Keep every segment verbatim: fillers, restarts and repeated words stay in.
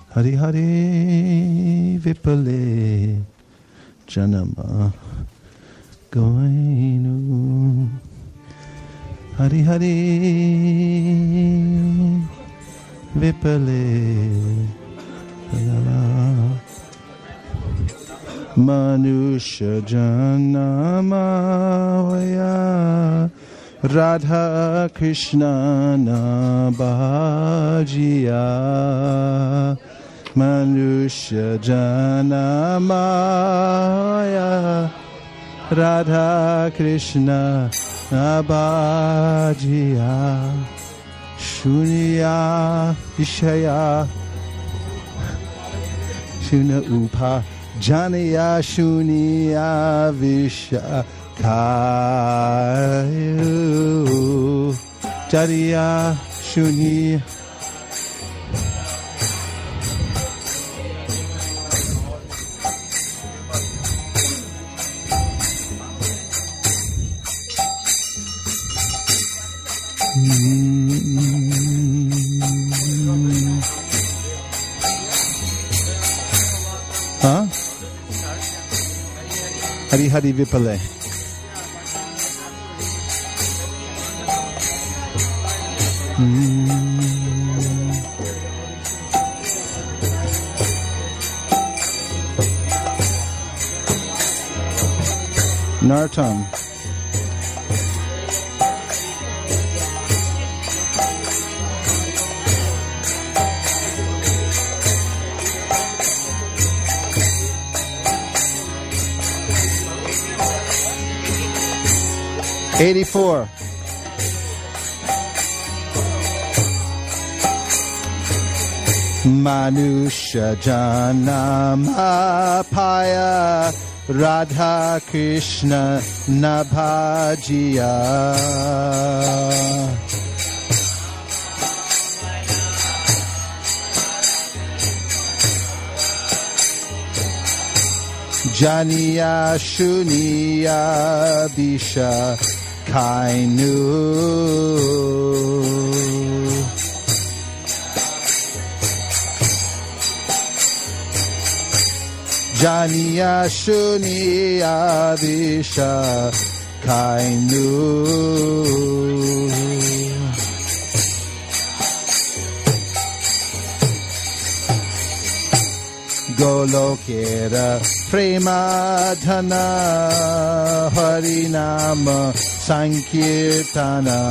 Hari Hari Vipale Janama Goinu Hari Hari Vipale Janama Manusha Janamaya Radha Krishna Nabhajiya Manusha Janamaya Radha Krishna Nabhajiya Shunya Vishaya Shuna Upa Janaya Shunya Vishaya Kayu Jariya Shuni Huh? Hari Hari Vipale. Nartam. Eighty-four. Manusha Janamapaya Radha Krishna Nabhajiya Janiya Shuniya Bisha Kainu Janiya Shuniya Visha Kainu Golokera Premadhana Harinama Sankirtana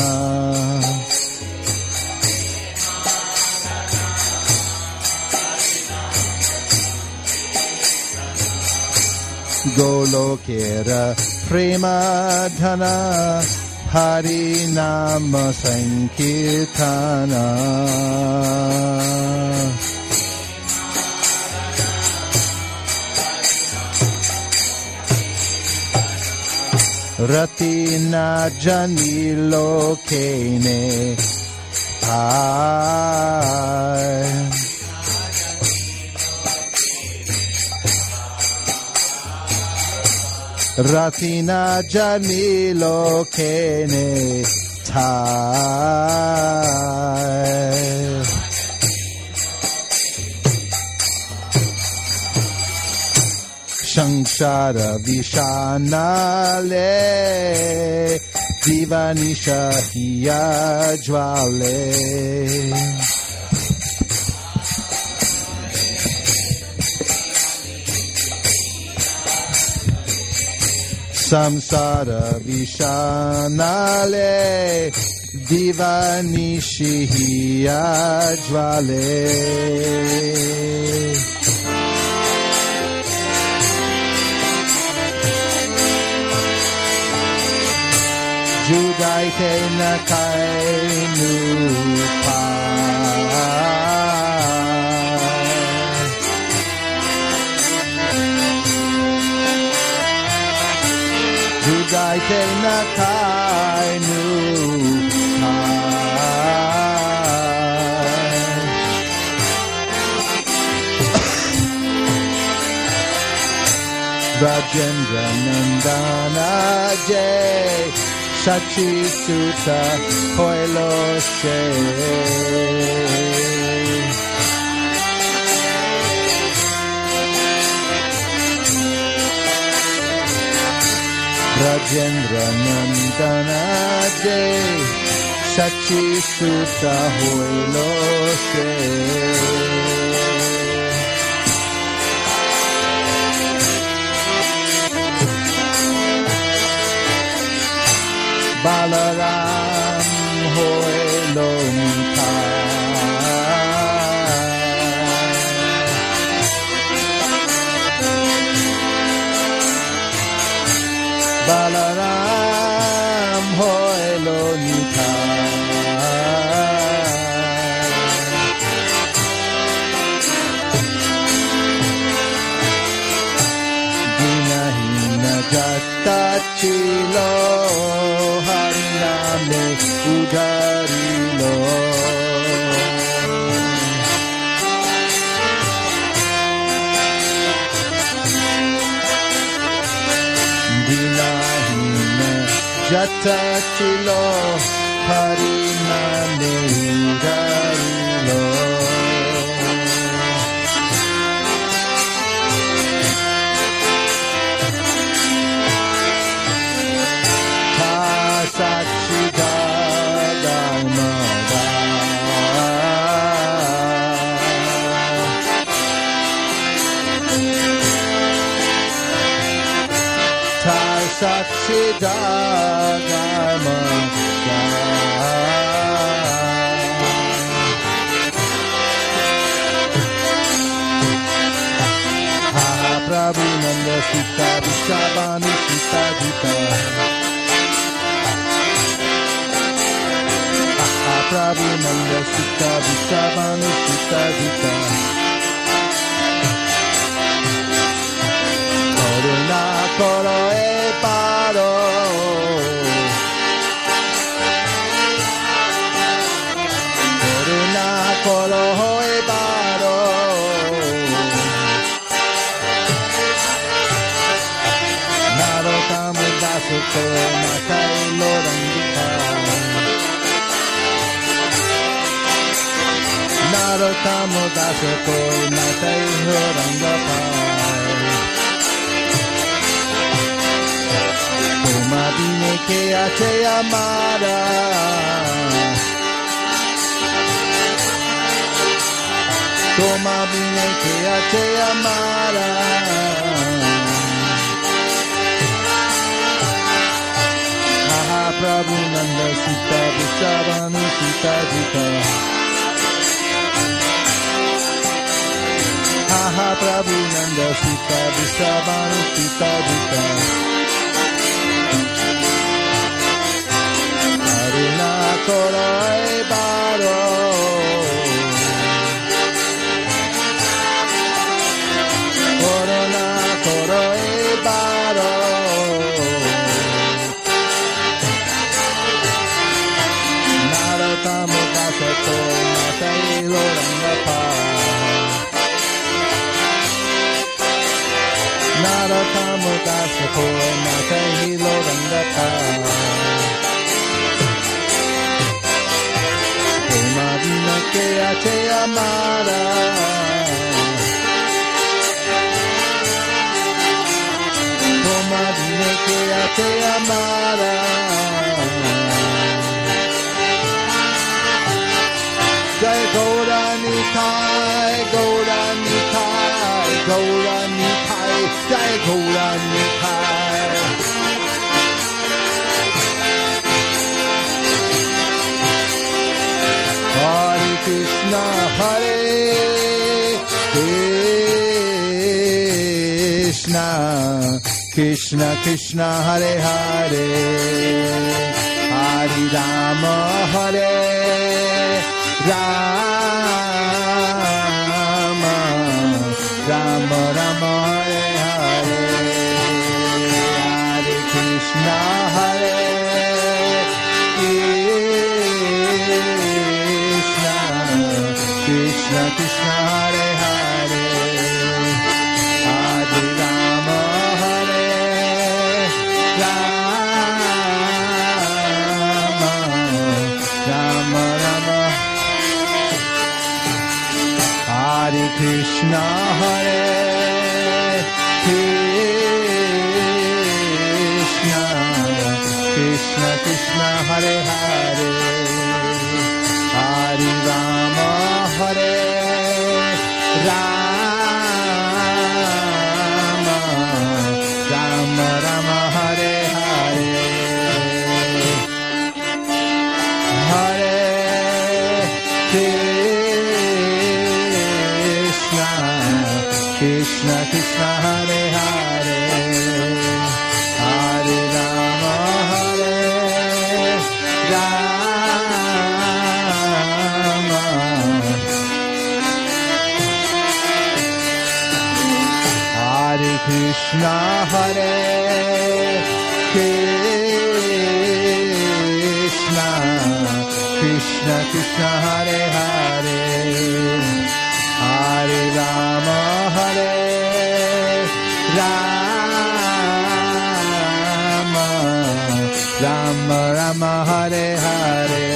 Golokera Premadhana Harinama Sankirtana Ratina Janilo Kene Pai Ratina Janilo Kene Tai Shankara Vishanale Divanisha Hiya Jwale Samsara Vishanale Divanishi Hiya Jwale Judaite Nakainu Pa Judaite Nakainu Pa Rajendra Nandana Jay Sachi Sutta Hoilo She Rajendra Nandana Jai Sachi Suta Hoilo Se Balaram Hoilo Balaram Hoilo Dina Hina Jata Chilo Hariname Udarilo Dina Jata Chilo Hariname Udarilo Ta Sachi Dharmada Ta Sachi Dharma Ha Prabhu Nanda Sita Vishabhanu Sita Jita Ha Prabhu Nanda Sita Vishabhanu Sita Jita Karuna Koro E Paro Karuna Koro E Paro Narottama Dasa Ko Matai Lorangita Narottama Dasa Ko Matai Lorangita Toma vine que te amara Toma vine que te amara Maha Prabhu Nanda Sita Vishabhanu Sita Jita Maha Prabhu Nanda Sita Vishabhanu Sita Jita Karuna Koro E Baro Karuna Koro E Baro Narottama Dasa Ko Matai Lorangapa Narottama Dasa Ko Matai Lorangapa Toma vine que te amara Toma vine que te amara Jai Gaura Nitai Gaura Nitai Gaura Nitai Jai Gaura Nitai Hare Krishna Hare Krishna Krishna Krishna Hare Hare Hare Rama Hare Rama Rama Rama Hare Hare Hare Krishna Hare Krishna Krishna Krishna Hare Hare Hare Rama Hare Rama Rama Rama Hare Krishna Hare Krishna Krishna Krishna Hare Hare Hare Rama Hare Rama Rama Rama Hare Hare Hare Krishna Krishna Krishna Hare Hare Hare Rama Hare Rama Hare Krishna Hare Krishna Krishna Krishna Hare Hare Hare Rama Hare Rama Rama Rama Hare Hare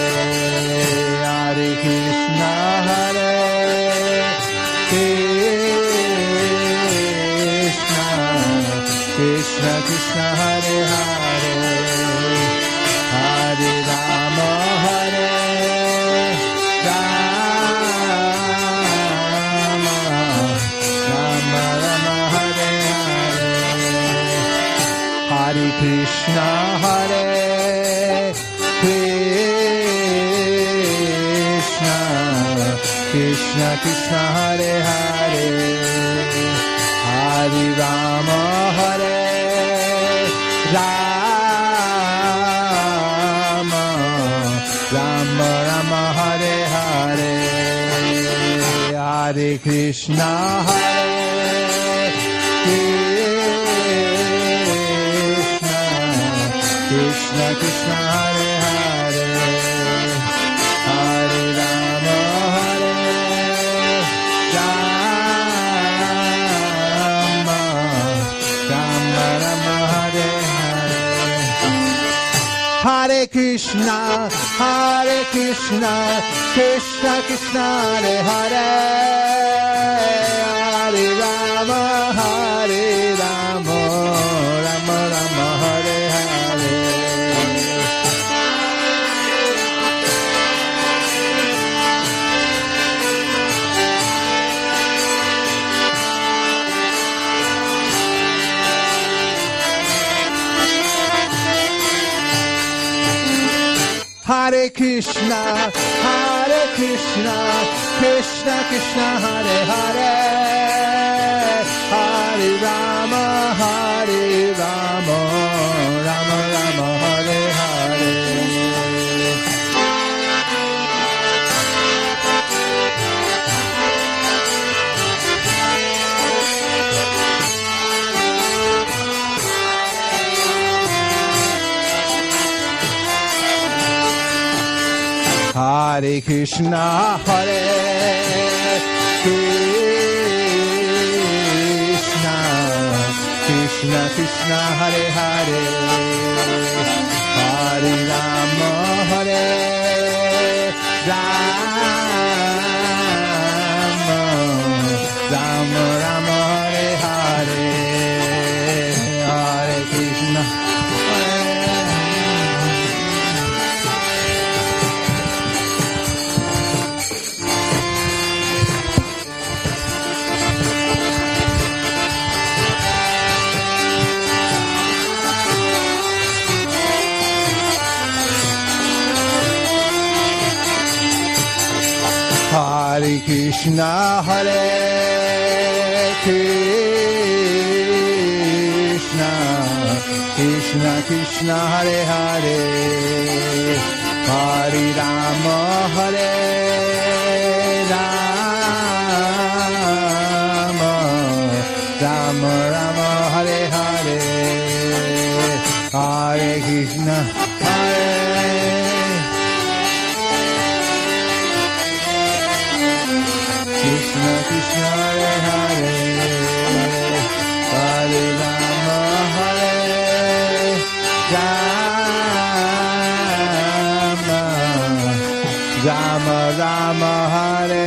Hare Krishna Hare Krishna Krishna Krishna Hare Hare Hare Rama Hare Rama Rama Rama Hare Hare Hare Krishna Hare Krishna Krishna Krishna Hare Hare Hare Rama Hare Rama Rama Rama Hare Hare Hare Krishna Hare Krishna Krishna Krishna Hare Hare Hare Rama Hare Rama Rama Rama Hare Hare Hare Krishna Hare Krishna Krishna Krishna Hare Hare Hare Rama Hare Rama Rama Rama Hare Hare Hare Krishna, Hare Krishna, Krishna Krishna Hare Hare, Hare Rama, Hare Rama, Rama Rama Hare Hare. Hare Krishna, Hare Krishna, Krishna Krishna Hare Hare, Hare Rama, Hare Rama, Rama Rama Hare Hare, Hare Krishna, Hare Hare Krishna, Hare Krishna, Krishna Krishna Hare Hare, Hare Rama, Hare Rama, Rama Rama Hare Hare, Hare Krishna, Hare Krishna Krishna Hare Hare, Hare Rama, Hare Rama, Rama Rama Hare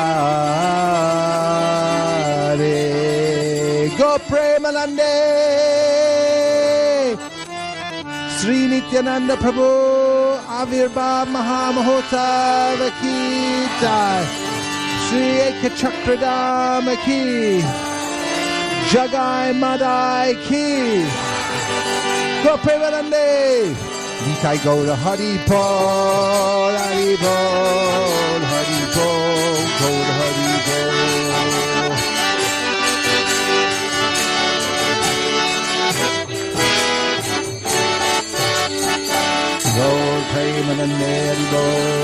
Hare. Go Premanande, Sri Nityananda Prabhu Avirbhav Mahamahotsav Ki Jai. Sri Ekachakradam Ki Jagai Madai Ki Go Premanande Nitai Gaura Hari Bol Hari Bol Hari Bol Gaura Hari Bol Bol Premanande Hari Bol